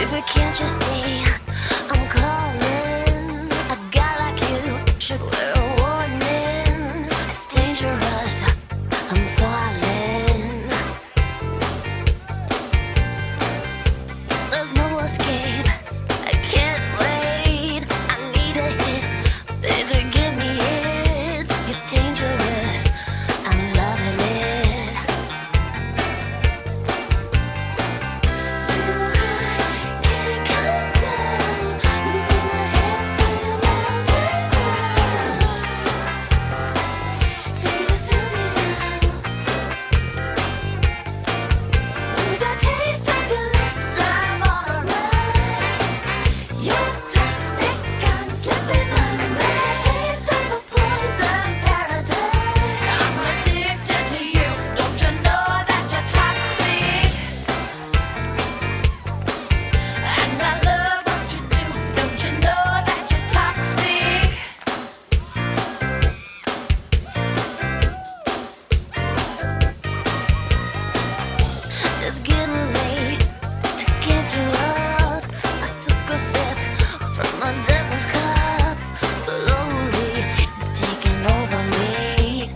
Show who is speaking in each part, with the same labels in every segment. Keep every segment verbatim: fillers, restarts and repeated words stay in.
Speaker 1: Baby, can't you see I'm calling? A guy like you should wear a warning. It's dangerous, I'm falling. There's no escape, I can't wait. I need a hit, baby, give me it. You're dangerous, I'm loving it. Too high, can't come down. Losing my head, spinning round and round. Do you feel me now? With a taste of your lips, I'm on a run. You're toxic, I'm slipping under. Taste of a poison paradise. I'm addicted to you. Don't you know that you're toxic? And I love what you do. Don't you know that you're toxic? It's getting late to give you up. I took a sip from the devil's cup. Slowly, it's taking over me.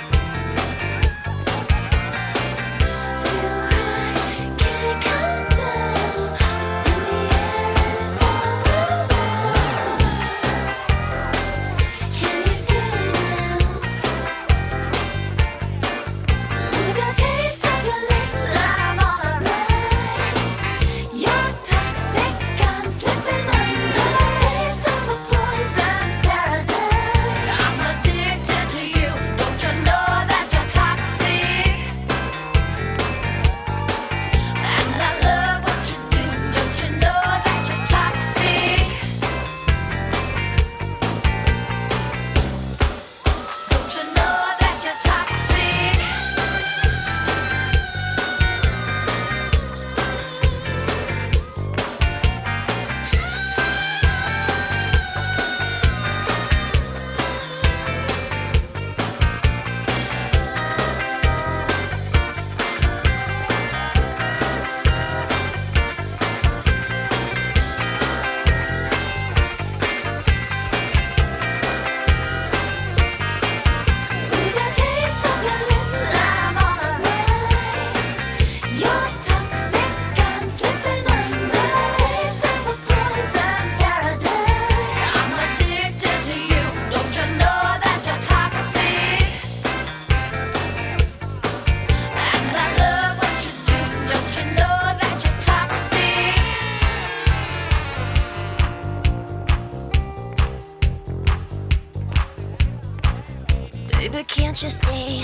Speaker 1: Too high, can't come down. It's in the air and it's all around. Can you feel it now? With a taste of your lips, I'm on a run. You're toxic, I'm slipping under. Taste of a poison paradise. I'm addicted to you. Don't you know that you're toxic? And I love what you do. Don't you know that you're toxic? Don't you know that you're toxic? With a taste of your lips, I'm on a run. You're toxic, I'm slipping under. Taste of a poison paradise. I'm addicted to you. Don't you know that you're toxic? And I love what you do. Don't you know that you're toxic? Baby, can't you see